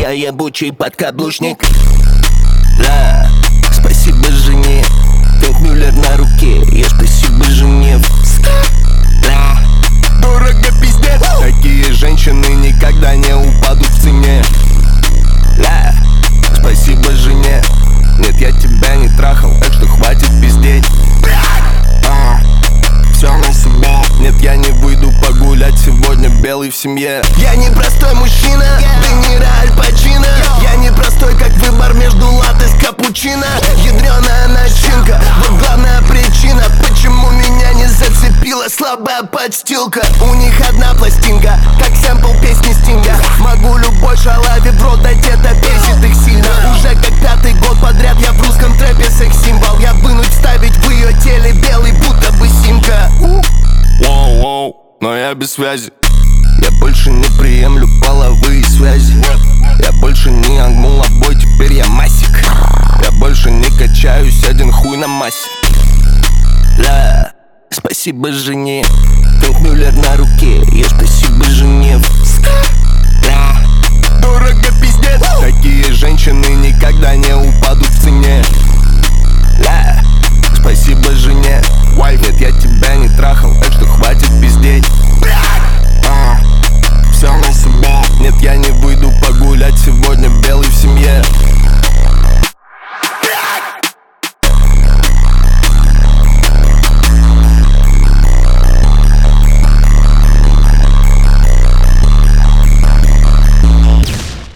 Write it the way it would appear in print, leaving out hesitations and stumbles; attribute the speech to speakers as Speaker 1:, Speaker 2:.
Speaker 1: я ебучий подкаблучник. Да, спасибо жене. Пинк Мюллер на руке, я спасибо жене. Да, дорого пиздец. Такие женщины никогда не упадут в цене. Да, спасибо жене. Нет, я тебя не трахал, так что хватит пиздеть. Все на себе. Нет, я не выйду погулять сегодня белый в семье. Я не простой мужчина, ты не Аль Пачино. Я не простой, как выбор между латте с капучино. Ядреная начинка, вот главная причина, почему меня не зацепила слабая подстилка. У них одна пластинка, как сэмпл песни Стинга. Могу любой шалаве в рот дать, это бесит их сильно. Уже как 5-й год подряд я в русском трэпе секс-символ. Я вынуть ставить в ее теле белый, будто бы симка. Воу-воу, но я без связи. Я больше не приемлю половые связи. Я больше не ангмулабой, теперь я масик. Я больше не качаюсь, один хуй на массе. Да, спасибо жене. Пинк Мюллер на руке, я спасибо жене. Да, дорого пиздец. Такие женщины никогда не